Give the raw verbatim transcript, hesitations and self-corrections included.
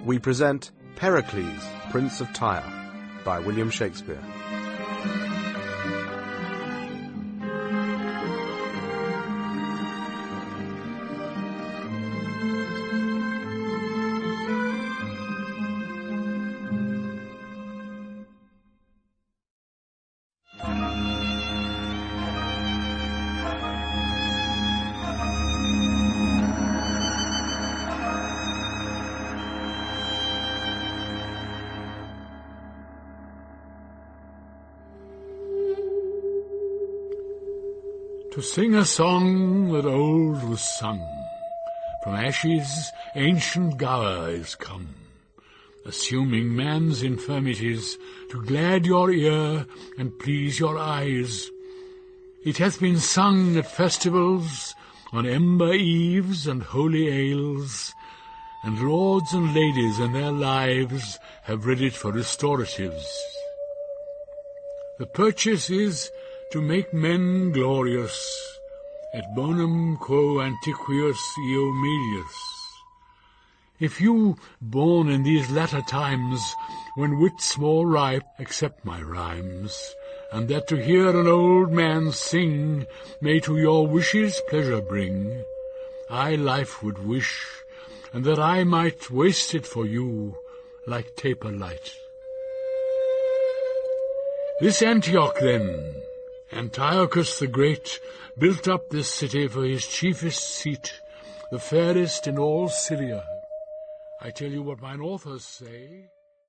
we present Pericles, Prince of Tyre, by William Shakespeare. To sing a song that old was sung, from ashes ancient Gower is come, assuming man's infirmities to glad your ear and please your eyes. It hath been sung at festivals, on ember eves and holy ales, and lords and ladies in their lives have read it for restoratives. The purchase is to make men glorious, et bonum quo antiquius eo melius. If you, born in these latter times, when wit's more ripe, accept my rhymes, and that to hear an old man sing may to your wishes pleasure bring, I life would wish, and that I might waste it for you like taper light. This Antioch, then, Antiochus the Great, built up this city for his chiefest seat, the fairest in all Syria. I tell you what mine authors say.